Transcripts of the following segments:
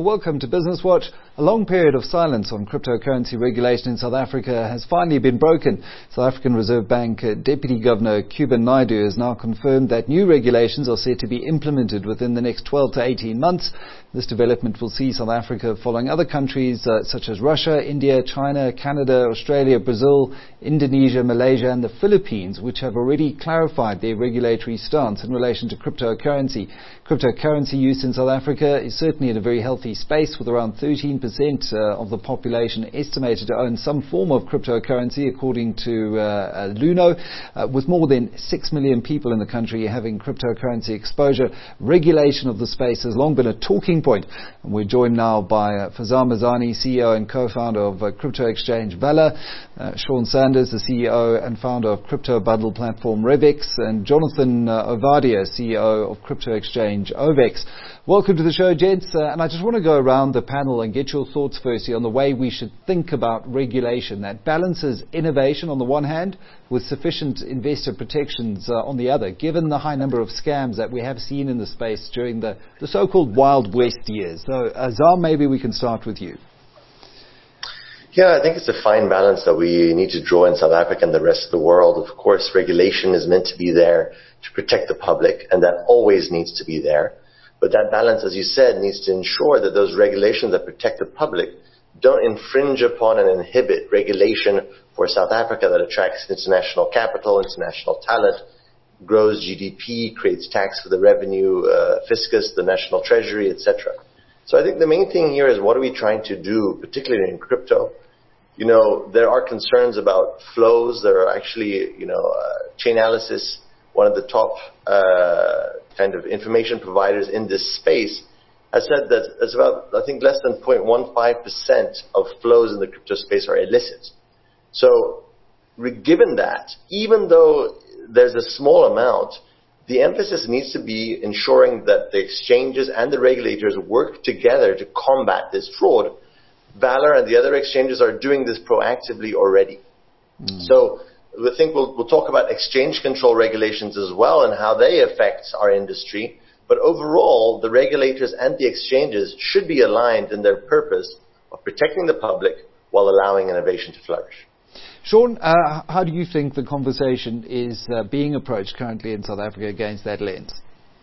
Well, welcome to Business Watch. A long period of silence on cryptocurrency regulation in South Africa has finally been broken. South African Reserve Bank Deputy Governor Cuban Naidoo has now confirmed that new regulations are set to be implemented within the next 12 to 18 months. This development will see South Africa following other countries such as Russia, India, China, Canada, Australia, Brazil, Indonesia, Malaysia and the Philippines, which have already clarified their regulatory stance in relation to cryptocurrency. Cryptocurrency use in South Africa is certainly in a very healthy space, with around 13% of the population estimated to own some form of cryptocurrency, according to Luno, with more than 6 million people in the country having cryptocurrency exposure. Regulation of the space has long been a talking point. And we're joined now by Farzam Mazani, CEO and co-founder of crypto exchange Valor, Sean Sanders, the CEO and founder of crypto bundle platform Revex, and Jonathan Ovadia, CEO of crypto exchange Ovex. Welcome to the show, gents. And I just want to go around the panel and get your thoughts firstly on the way we should think about regulation that balances innovation on the one hand with sufficient investor protections on the other, given the high number of scams that we have seen in the space during the so-called Wild West years. So, Zam, maybe we can start with you. Yeah, I think it's a fine balance that we need to draw in South Africa and the rest of the world. Of course, regulation is meant to be there to protect the public, and that always needs to be there. But that balance, as you said, needs to ensure that those regulations that protect the public don't infringe upon and inhibit regulation for South Africa that attracts international capital, international talent, grows GDP, creates tax for the revenue fiscus, the national treasury, etc. So I think the main thing here is, what are we trying to do, particularly in crypto? You know, there are concerns about flows. There are actually, Chainalysis, one of the top kind of information providers in this space, has said that it's about, I think, less than 0.15% of flows in the crypto space are illicit. So given that, even though there's a small amount, the emphasis needs to be ensuring that the exchanges and the regulators work together to combat this fraud. Valor and the other exchanges are doing this proactively already. So I think we'll talk about exchange control regulations as well and how they affect our industry. But overall, the regulators and the exchanges should be aligned in their purpose of protecting the public while allowing innovation to flourish. Sean, how do you think the conversation is being approached currently in South Africa against that lens?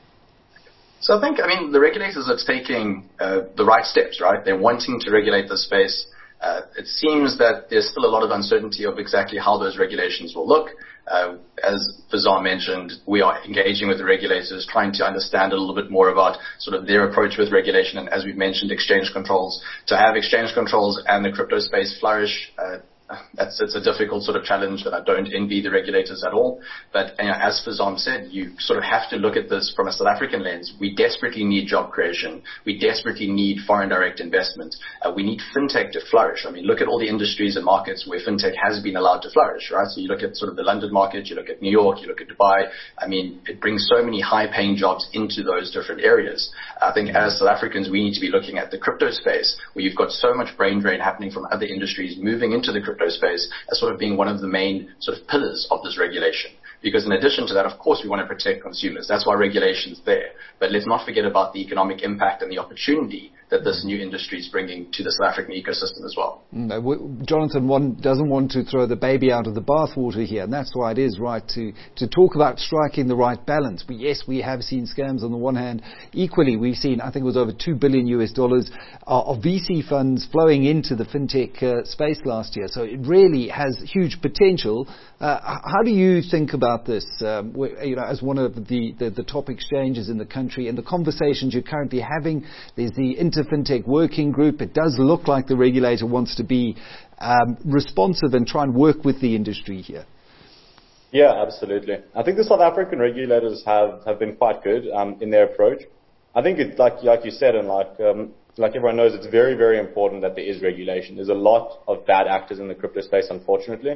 So I think, the regulators are taking the right steps, right? They're wanting to regulate the space. It seems that there's still a lot of uncertainty of exactly how those regulations will look. As Farzam mentioned, we are engaging with the regulators, trying to understand a little bit more about sort of their approach with regulation, and as we've mentioned, exchange controls. To have exchange controls and the crypto space flourish, it's a difficult sort of challenge that I don't envy the regulators at all. But as Farzam said, you sort of have to look at this from a South African lens. We desperately need job creation. We desperately need foreign direct investment. We need fintech to flourish. Look at all the industries and markets where fintech has been allowed to flourish, right? So you look at sort of the London market, you look at New York, you look at Dubai. It brings so many high-paying jobs into those different areas. I think as South Africans, we need to be looking at the crypto space, where you've got so much brain drain happening from other industries moving into the crypto space as sort of being one of the main sort of pillars of this regulation. Because in addition to that, of course, we want to protect consumers. That's why regulation's there. But let's not forget about the economic impact and the opportunity that this new industry is bringing to the South African ecosystem as well. Jonathan doesn't want to throw the baby out of the bathwater here, and that's why it is right to talk about striking the right balance. Yes, we have seen scams on the one hand. Equally, we've seen, I think it was over $2 billion of VC funds flowing into the fintech space last year. So it really has huge potential. How do you think about this, as one of the top exchanges in the country, and the conversations you're currently having? There's the Inter-Fintech Working Group. It does look like the regulator wants to be responsive and try and work with the industry here. Yeah, absolutely. I think the South African regulators have been quite good in their approach. I think it's like you said, and like everyone knows, it's very, very important that there is regulation. There's a lot of bad actors in the crypto space, unfortunately.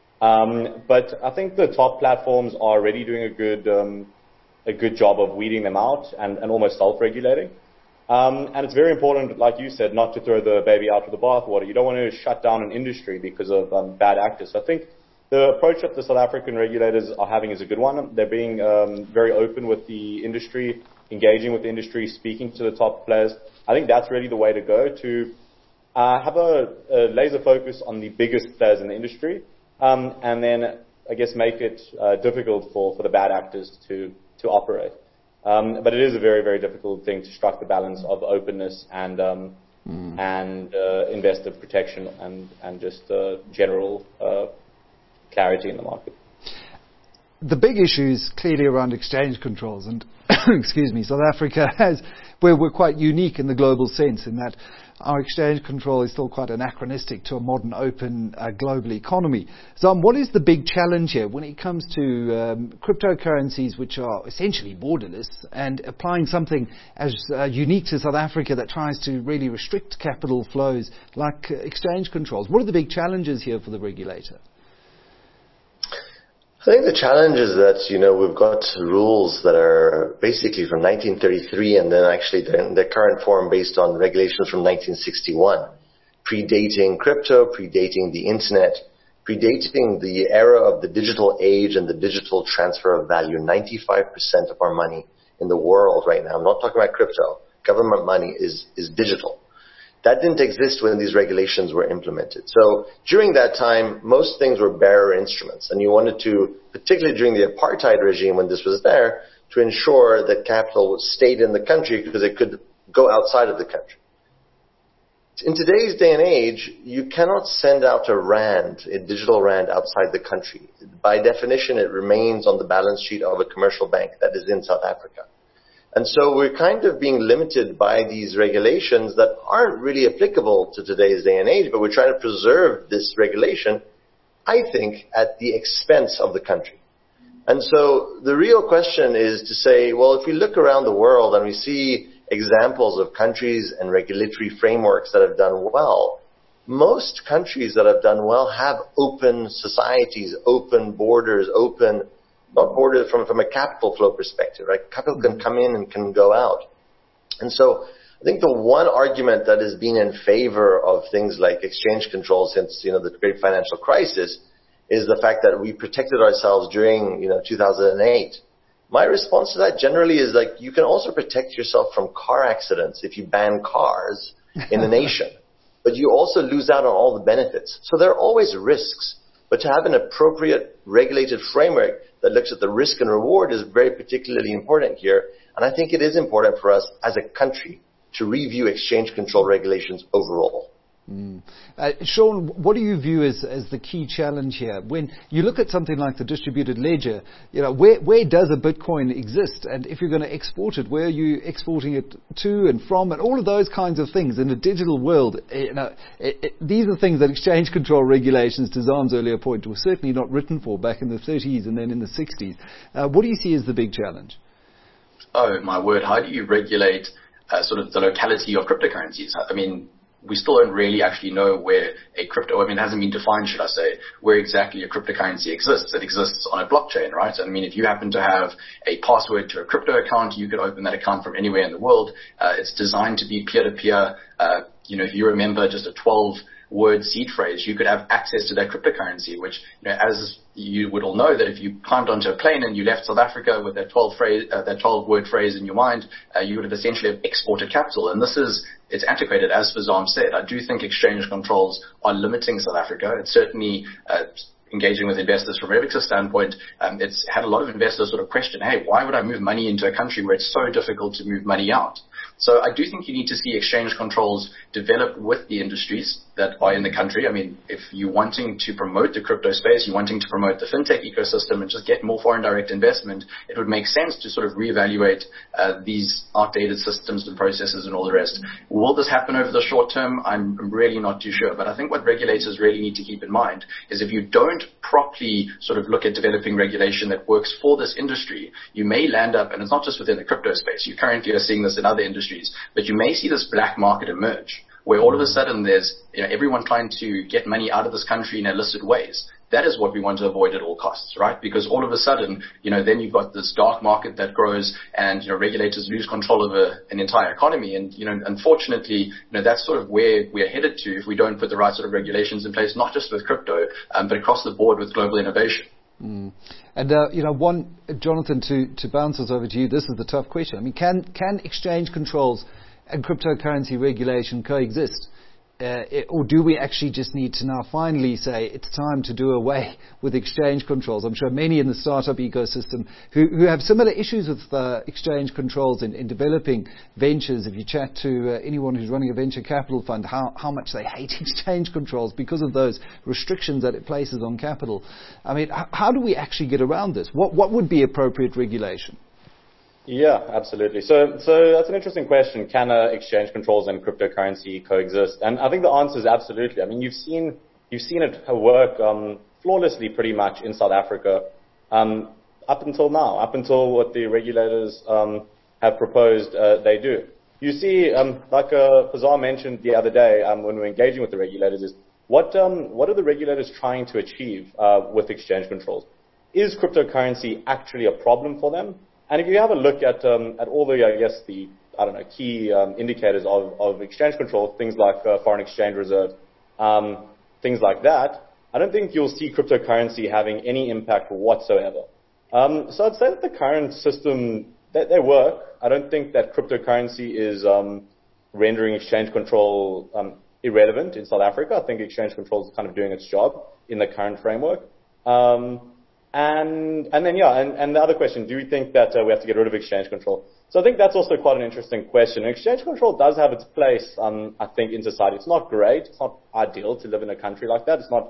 But I think the top platforms are already doing a good job of weeding them out and almost self-regulating. And it's very important, like you said, not to throw the baby out with the bathwater. You don't want to shut down an industry because of bad actors. So I think the approach that the South African regulators are having is a good one. They're being very open with the industry. engaging with the industry, speaking to the top players. I think that's really the way to go, to have a laser focus on the biggest players in the industry, and then I guess make it difficult for the bad actors to operate. But it is a very, very difficult thing to strike the balance of openness and investor protection and just general clarity in the market. The big issue is clearly around exchange controls, and excuse me, South Africa we're quite unique in the global sense in that our exchange control is still quite anachronistic to a modern, open global economy. So what is the big challenge here when it comes to cryptocurrencies which are essentially borderless and applying something as unique to South Africa that tries to really restrict capital flows like exchange controls? What are the big challenges here for the regulator? I think the challenge is that, we've got rules that are basically from 1933 and then actually their current form based on regulations from 1961, predating crypto, predating the internet, predating the era of the digital age and the digital transfer of value. 95% of our money in the world right now, I'm not talking about crypto, government money is digital. That didn't exist when these regulations were implemented. So during that time, most things were bearer instruments. And you wanted to, particularly during the apartheid regime when this was there, to ensure that capital stayed in the country because it could go outside of the country. In today's day and age, you cannot send out a digital rand outside the country. By definition, it remains on the balance sheet of a commercial bank that is in South Africa. And so we're kind of being limited by these regulations that aren't really applicable to today's day and age, but we're trying to preserve this regulation, I think, at the expense of the country. And so the real question is to say, well, if we look around the world and we see examples of countries and regulatory frameworks that have done well, most countries that have done well have open societies, open borders, not borders from a capital flow perspective, right? Capital can come in and can go out. And so I think the one argument that has been in favor of things like exchange control since, the great financial crisis is the fact that we protected ourselves during, 2008. My response to that generally is like, you can also protect yourself from car accidents if you ban cars in the nation, but you also lose out on all the benefits. So there are always risks, but to have an appropriate regulated framework that looks at the risk and reward is very particularly important here. And I think it is important for us as a country to review exchange control regulations overall. Sean, what do you view as the key challenge here? When you look at something like the distributed ledger, where does a Bitcoin exist? And if you're going to export it, where are you exporting it to and from? And all of those kinds of things in a digital world, these are things that exchange control regulations, to Zaam's earlier point, were certainly not written for back in the 30s and then in the 60s. What do you see as the big challenge? Oh, my word. How do you regulate sort of the locality of cryptocurrencies? I mean, we still don't really actually know where it hasn't been defined, should I say, where exactly a cryptocurrency exists. It exists on a blockchain, right? I mean, if you happen to have a password to a crypto account, you could open that account from anywhere in the world. It's designed to be peer-to-peer. If you remember just a 12-word seed phrase, you could have access to that cryptocurrency, which, as you would all know, that if you climbed onto a plane and you left South Africa with that 12-word phrase in your mind, you would have essentially exported capital. And it's antiquated, as Zaam said. I do think exchange controls are limiting South Africa. It's certainly engaging with investors from Revix's standpoint. It's had a lot of investors sort of question, hey, why would I move money into a country where it's so difficult to move money out? So I do think you need to see exchange controls develop with the industries that are in the country. I mean, if you're wanting to promote the crypto space, you're wanting to promote the fintech ecosystem and just get more foreign direct investment, it would make sense to sort of reevaluate these outdated systems and processes and all the rest. Will this happen over the short term? I'm really not too sure. But I think what regulators really need to keep in mind is if you don't properly sort of look at developing regulation that works for this industry, you may land up, and it's not just within the crypto space, you currently are seeing this in other industries, but you may see this black market emerge, where all of a sudden there's everyone trying to get money out of this country in illicit ways. That is what we want to avoid at all costs, right? Because all of a sudden, then you've got this dark market that grows and, regulators lose control over an entire economy. And, unfortunately, that's sort of where we're headed to if we don't put the right sort of regulations in place, not just with crypto, but across the board with global innovation. Mm. And, Jonathan, to bounce us over to you, this is the tough question. I mean, can exchange controls and cryptocurrency regulation coexist? Or do we actually just need to now finally say it's time to do away with exchange controls? I'm sure many in the startup ecosystem who have similar issues with exchange controls in developing ventures. If you chat to anyone who's running a venture capital fund, how much they hate exchange controls because of those restrictions that it places on capital. I mean, how do we actually get around this? What would be appropriate regulation? Yeah, absolutely. So that's an interesting question. Can exchange controls and cryptocurrency coexist? And I think the answer is absolutely. I mean, you've seen it work flawlessly pretty much in South Africa up until now, up until what the regulators have proposed they do. You see, like Fazar mentioned the other day when we were engaging with the regulators, is what are the regulators trying to achieve with exchange controls? Is cryptocurrency actually a problem for them? And if you have a look at all the, key indicators of exchange control, things like foreign exchange reserve, things like that, I don't think you'll see cryptocurrency having any impact whatsoever. So I'd say that the current system, they work. I don't think that cryptocurrency is rendering exchange control irrelevant in South Africa. I think exchange control is kind of doing its job in the current framework. And the other question, do we think that we have to get rid of exchange control? So I think that's also quite an interesting question. Exchange control does have its place, I think, in society. It's not great. It's not ideal to live in a country like that. It's not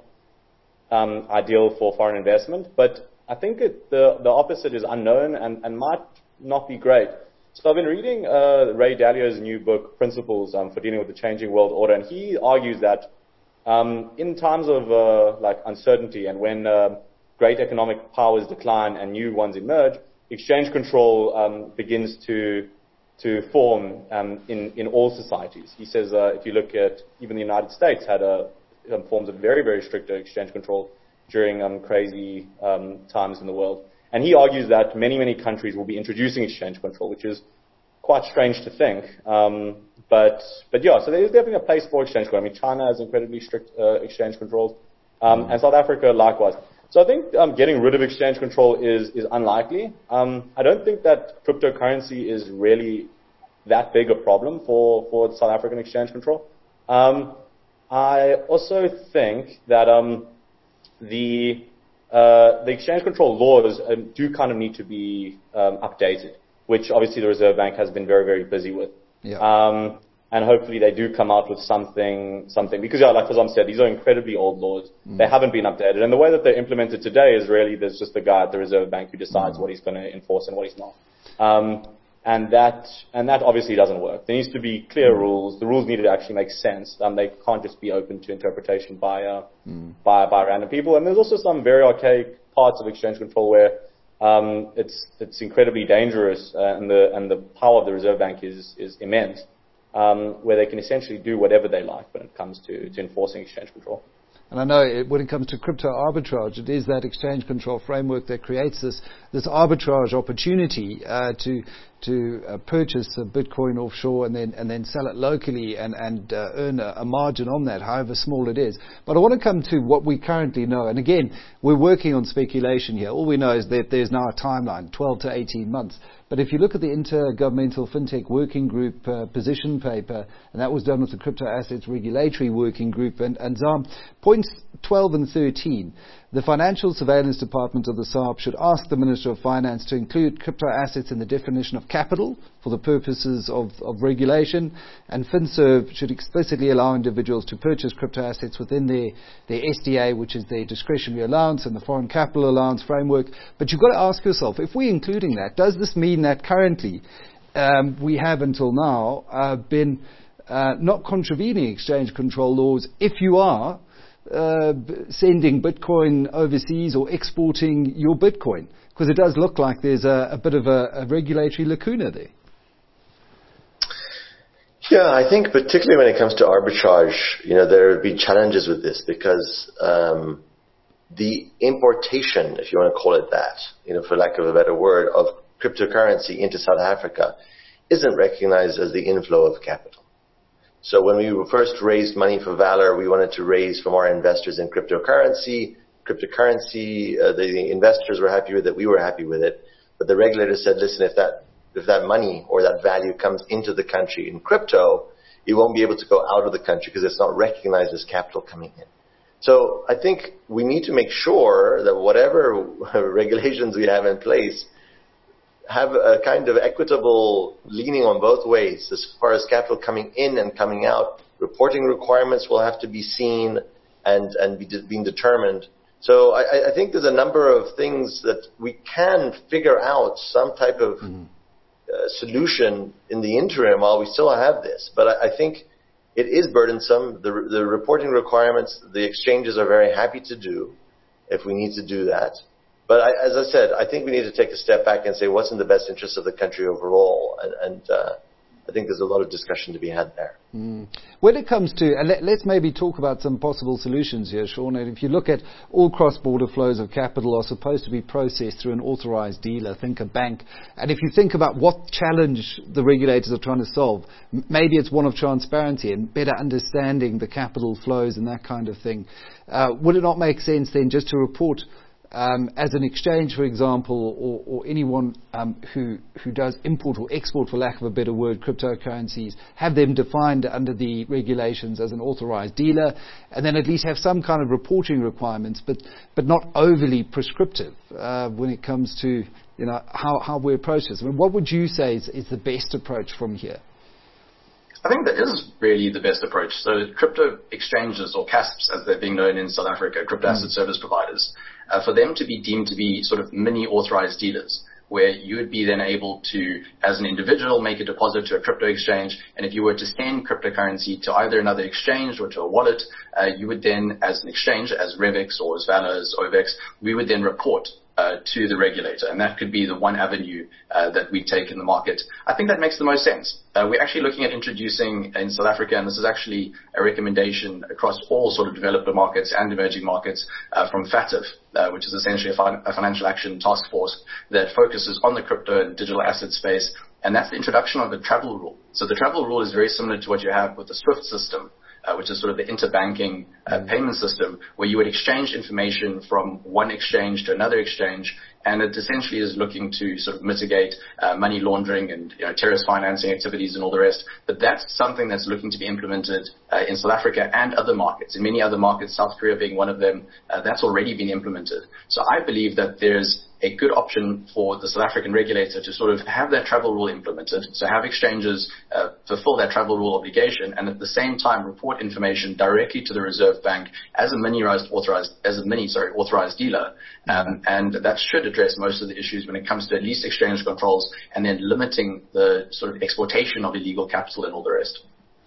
ideal for foreign investment. But I think the opposite is unknown and might not be great. So I've been reading Ray Dalio's new book, Principles for Dealing with the Changing World Order, and he argues that in times of uncertainty and when great economic powers decline and new ones emerge, exchange control begins to form in all societies. He says if you look at even the United States had forms of very, very strict exchange control during crazy times in the world. And he argues that many, many countries will be introducing exchange control, which is quite strange to think. But yeah, so there is definitely a place for exchange control. I mean, China has incredibly strict exchange controls, and South Africa likewise. So I think getting rid of exchange control is unlikely. I don't think that cryptocurrency is really that big a problem for South African exchange control. I also think that the exchange control laws do kind of need to be updated, which obviously the Reserve Bank has been very, very busy with. Yeah. And hopefully they do come out with something, because like Fazam said, these are incredibly old laws. They haven't been updated. And the way that they're implemented today is really there's just a guy at the Reserve Bank who decides what he's going to enforce and what he's not. And that obviously doesn't work. There needs to be clear rules. The rules need to actually make sense. They can't just be open to interpretation by random people. And there's also some very archaic parts of exchange control where it's incredibly dangerous, and the power of the Reserve Bank is immense. Where they can essentially do whatever they like when it comes to enforcing exchange control. And I know when it comes to crypto arbitrage, it is that exchange control framework that creates this arbitrage opportunity to purchase a Bitcoin offshore and then sell it locally and earn a margin on that, however small it is. But I want to come to what we currently know. And again, we're working on speculation here. All we know is that there's now a timeline, 12 to 18 months. But if you look at the Intergovernmental FinTech Working Group position paper, and that was done with the Crypto Assets Regulatory Working Group, and Zam, points 12 and 13, the Financial Surveillance Department of the SARB should ask the Minister of Finance to include crypto assets in the definition of capital for the purposes of regulation, and FinServ should explicitly allow individuals to purchase crypto assets within their SDA, which is their discretionary allowance, and the foreign capital allowance framework. But you've got to ask yourself, if we're including that, does this mean that currently we have until now been not contravening exchange control laws if you are sending Bitcoin overseas or exporting your Bitcoin? Because it does look like there's a bit of a regulatory lacuna there. Yeah, I think particularly when it comes to arbitrage, there would be challenges with this because the importation, if you want to call it that, for lack of a better word, of cryptocurrency into South Africa isn't recognized as the inflow of capital. So when we first raised money for Valor, we wanted to raise from our investors in cryptocurrency cryptocurrency. The investors were happy with it. We were happy with it. But the regulator said, listen, if that money or that value comes into the country in crypto, it won't be able to go out of the country because it's not recognized as capital coming in. So I think we need to make sure that whatever regulations we have in place have a kind of equitable leaning on both ways as far as capital coming in and coming out. Reporting requirements will have to be seen and being determined. So I think there's a number of things that we can figure out some type of solution in the interim while we still have this. But I think it is burdensome. The reporting requirements, the exchanges are very happy to do if we need to do that. But as I said, I think we need to take a step back and say what's in the best interest of the country overall. And I think there's a lot of discussion to be had there. When it comes to, and let's maybe talk about some possible solutions here, Sean. If you look at all cross-border flows of capital are supposed to be processed through an authorized dealer, think a bank. And if you think about what challenge the regulators are trying to solve, maybe it's one of transparency and better understanding the capital flows and that kind of thing. Would it not make sense then just to report as an exchange, for example, or anyone who does import or export, for lack of a better word, cryptocurrencies, have them defined under the regulations as an authorized dealer, and then at least have some kind of reporting requirements, but not overly prescriptive when it comes to how we approach this. I mean, what would you say is the best approach from here? I think that is really the best approach. So crypto exchanges, or CASPs as they're being known in South Africa, crypto asset service providers, for them to be deemed to be sort of mini authorized dealers, where you would be then able to, as an individual, make a deposit to a crypto exchange, and if you were to send cryptocurrency to either another exchange or to a wallet, you would then, as an exchange, as Revix or as Valor, as OVX, we would then report to the regulator, and that could be the one avenue that we take in the market. I think that makes the most sense. We're actually looking at introducing in South Africa, and this is actually a recommendation across all sort of developer markets and emerging markets from FATF, which is essentially a financial action task force that focuses on the crypto and digital asset space, and that's the introduction of the travel rule. So the travel rule is very similar to what you have with the SWIFT system, which is sort of the interbanking payment system, where you would exchange information from one exchange to another exchange, and it essentially is looking to sort of mitigate money laundering and terrorist financing activities and all the rest. But that's something that's looking to be implemented in South Africa and other markets. In many other markets, South Korea being one of them, that's already been implemented. So I believe that there's a good option for the South African regulator to sort of have that travel rule implemented, so have exchanges fulfill that travel rule obligation, and at the same time report information directly to the Reserve Bank as a mini authorized dealer, and that should address most of the issues when it comes to at least exchange controls and then limiting the sort of exportation of illegal capital and all the rest.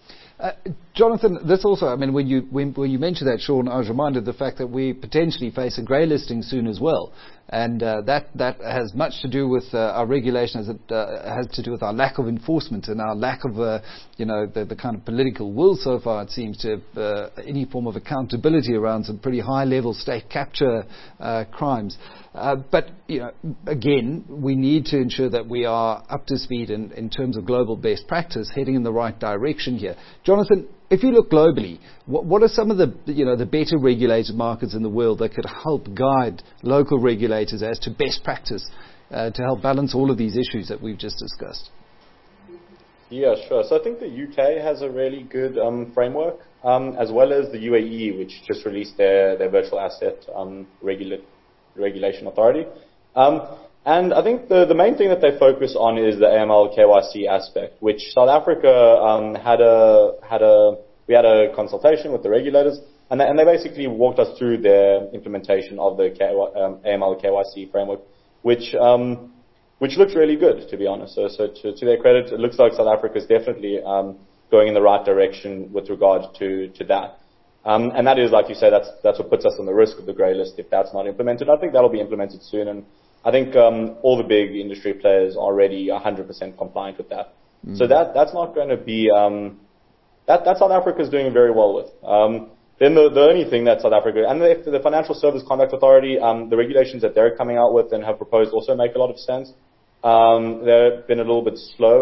Jonathan, this also, I mean, when you mentioned that, Sean, I was reminded of the fact that we potentially face a grey listing soon as well. And that has much to do with our regulation, as it has to do with our lack of enforcement and our lack of, the kind of political will so far, it seems, to have any form of accountability around some pretty high-level state capture crimes. But again, we need to ensure that we are up to speed in terms of global best practice, heading in the right direction here. Jonathan, if you look globally, what are some of the the better regulated markets in the world that could help guide local regulators as to best practice to help balance all of these issues that we've just discussed? Yeah, sure. So I think the UK has a really good framework, as well as the UAE, which just released their virtual asset regulation authority. And I think the main thing that they focus on is the AML KYC aspect, which South Africa we had a consultation with the regulators, and they basically walked us through their implementation of the AML KYC framework, which looks really good, to be honest. So to their credit, it looks like South Africa is definitely going in the right direction with regard to that. And that is, like you say, that's what puts us on the risk of the grey list if that's not implemented. I think that'll be implemented soon, and I think all the big industry players are already 100% compliant with that. So that's not going to be that South Africa is doing very well with. Then the only thing that South Africa and the Financial Service Conduct Authority, the regulations that they're coming out with and have proposed also make a lot of sense. They've been a little bit slow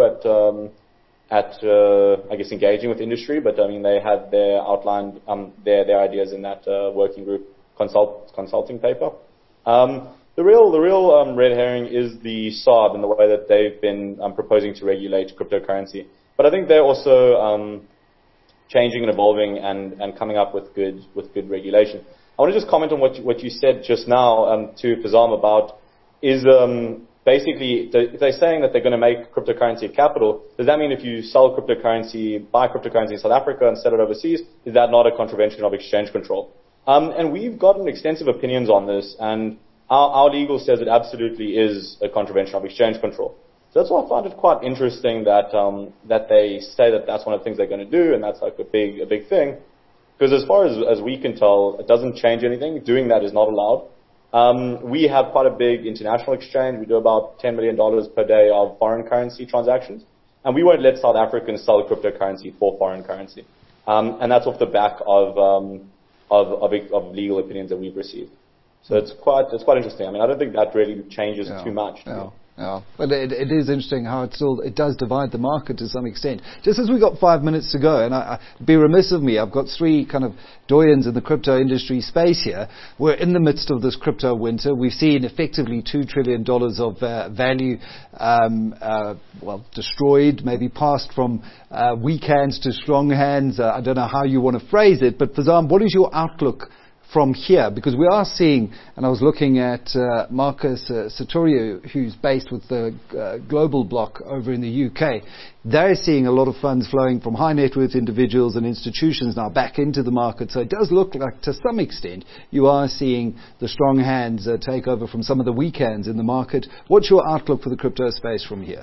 at I guess engaging with industry, but I mean they had their outlined their ideas in that working group consulting paper. The real red herring is the SARB and the way that they've been proposing to regulate cryptocurrency. But I think they're also changing and evolving and coming up with good regulation. I want to just comment on what you said just now to Fazam about is basically if they're saying that they're going to make cryptocurrency a capital, does that mean if you buy cryptocurrency in South Africa and sell it overseas, is that not a contravention of exchange control? And we've gotten extensive opinions on this, and our legal says it absolutely is a contravention of exchange control. So that's why I found it quite interesting that they say that that's one of the things they're going to do, and that's like a big thing. Because as far as we can tell, it doesn't change anything. Doing that is not allowed. We have quite a big international exchange. We do about $10 million per day of foreign currency transactions, and we won't let South Africans sell cryptocurrency for foreign currency. And that's off the back of legal opinions that we've received. So it's quite interesting. I mean, I don't think that really changes too much. Yeah, but it is interesting how it does divide the market to some extent. Just as we got 5 minutes to go, and I'd be remiss of me, I've got three kind of doyens in the crypto industry space here. We're in the midst of this crypto winter. We've seen effectively $2 trillion of value, destroyed, maybe passed from weak hands to strong hands. I don't know how you want to phrase it, but Fazam, what is your outlook from here? Because we are seeing, and I was looking at Marcus Sartorio, who's based with the Global Block over in the UK. They're seeing a lot of funds flowing from high net worth individuals and institutions now back into the market. So it does look like, to some extent, you are seeing the strong hands take over from some of the weak hands in the market. What's your outlook for the crypto space from here?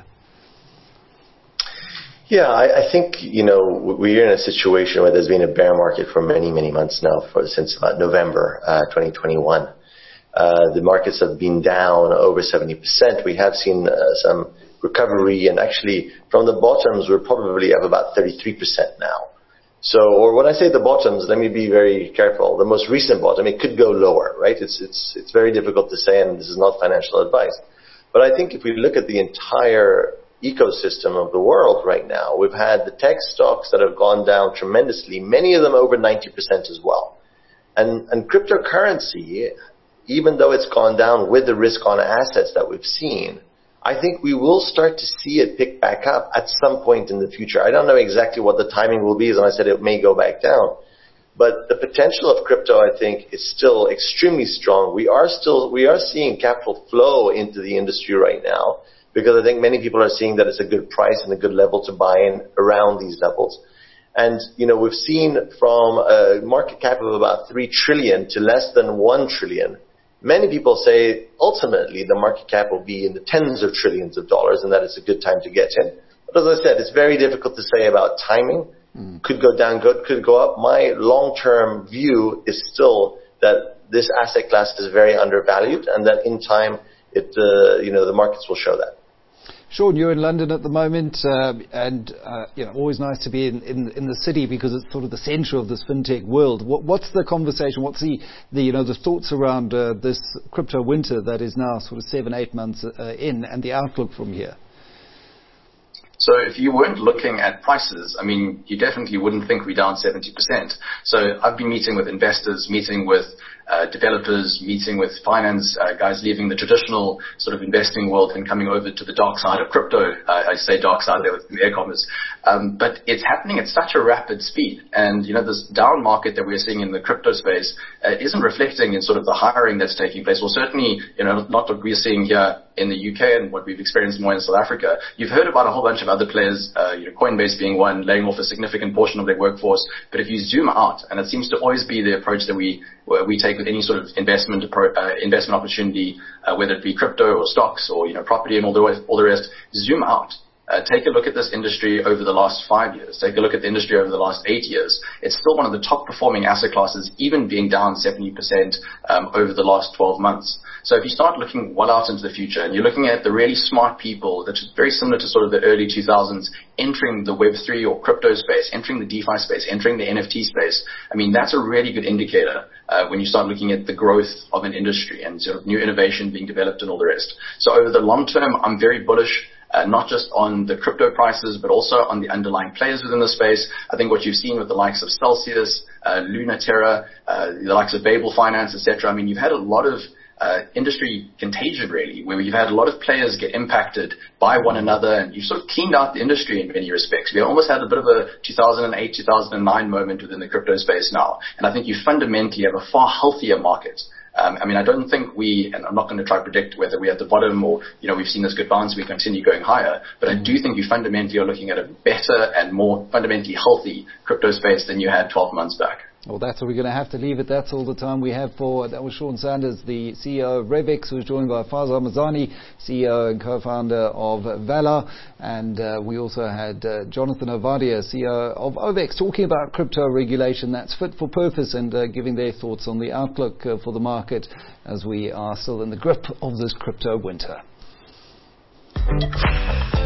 Yeah, I think, we're in a situation where there's been a bear market for many, many months now, since about November 2021. The markets have been down over 70%. We have seen some recovery, and actually from the bottoms, we're probably up about 33% now. So, or when I say the bottoms, let me be very careful. The most recent bottom, it could go lower, right? It's very difficult to say, and this is not financial advice. But I think if we look at the entire ecosystem of the world right now, we've had the tech stocks that have gone down tremendously, many of them over 90% as well. And cryptocurrency, even though it's gone down with the risk on assets that we've seen, I think we will start to see it pick back up at some point in the future. I don't know exactly what the timing will be. As I said, it may go back down. But the potential of crypto, I think, is still extremely strong. We are seeing capital flow into the industry right now, because I think many people are seeing that it's a good price and a good level to buy in around these levels. And, we've seen from a market cap of about 3 trillion to less than 1 trillion. Many people say ultimately the market cap will be in the tens of trillions of dollars, and that it's a good time to get in. But as I said, it's very difficult to say about timing. Could go down, could go up. My long-term view is still that this asset class is very undervalued, and that in time, the markets will show that. Sean, you're in London at the moment, and always nice to be in the city because it's sort of the centre of this fintech world. What's the conversation? What's the thoughts around this crypto winter that is now sort of 7-8 months in, and the outlook from here? So if you weren't looking at prices, you definitely wouldn't think we're down 70%. So I've been meeting with investors, meeting with developers, meeting with finance guys leaving the traditional sort of investing world and coming over to the dark side of crypto. I say dark side there with air commas. But it's happening at such a rapid speed. And, this down market that we're seeing in the crypto space isn't reflecting in sort of the hiring that's taking place. Well, certainly, not what we're seeing here in the UK and what we've experienced more in South Africa. You've heard about a whole bunch of other players, Coinbase being one, laying off a significant portion of their workforce. But if you zoom out, and it seems to always be the approach that we take with any sort of investment opportunity, whether it be crypto or stocks or property and all the rest, zoom out. Take a look at this industry over the last 5 years. Take a look at the industry over the last 8 years. It's still one of the top performing asset classes, even being down 70% over the last 12 months. So if you start looking well out into the future and you're looking at the really smart people, that's very similar to sort of the early 2000s, entering the Web3 or crypto space, entering the DeFi space, entering the NFT space, that's a really good indicator when you start looking at the growth of an industry and sort of new innovation being developed and all the rest. So over the long term, I'm very bullish. not just on the crypto prices, but also on the underlying players within the space. I think what you've seen with the likes of Celsius, Luna Terra, the likes of Babel Finance, etc. I mean, you've had a lot of industry contagion, really, where you've had a lot of players get impacted by one another, and you've sort of cleaned out the industry in many respects. We almost had a bit of a 2008, 2009 moment within the crypto space now, and I think you fundamentally have a far healthier market. I mean, I don't think and I'm not going to try to predict whether we're at the bottom or, we've seen this good bounce, we continue going higher, but I do think you fundamentally are looking at a better and more fundamentally healthy crypto space than you had 12 months back. Well, that's where we're going to have to leave it. That's all the time we have for. That was Sean Sanders, the CEO of Revex, who was joined by Faisal Mazani, CEO and co-founder of Valar. And we also had Jonathan Ovadia, CEO of OVEX, talking about crypto regulation that's fit for purpose and giving their thoughts on the outlook for the market as we are still in the grip of this crypto winter.